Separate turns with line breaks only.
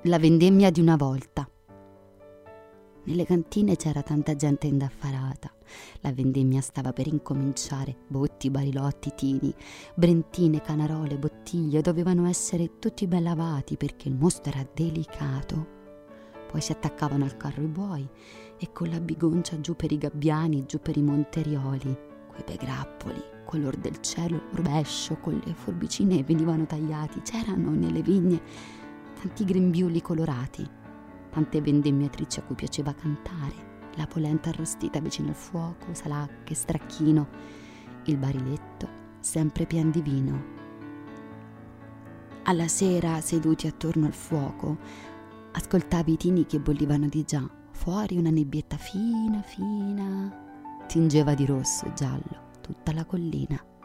La vendemmia di una volta. Nelle cantine c'era tanta gente indaffarata. La vendemmia stava per incominciare. Botti, barilotti, tini, brentine, canarole, bottiglie dovevano essere tutti ben lavati perché il mostro era delicato. Poi si attaccavano al carro i buoi e con la bigoncia giù per i gabbiani, giù per i monterioli. Quei bei grappoli, color del cielo, rovescio, con le forbicine venivano tagliati. C'erano nelle vigne tanti grembiuli colorati, tante vendemmiatrici a cui piaceva cantare, la polenta arrostita vicino al fuoco, salacche, stracchino, il bariletto sempre pieno di vino. Alla sera, seduti attorno al fuoco, ascoltavi i tini che bollivano di già. Fuori una nebbietta fina, fina, tingeva di rosso e giallo tutta la collina.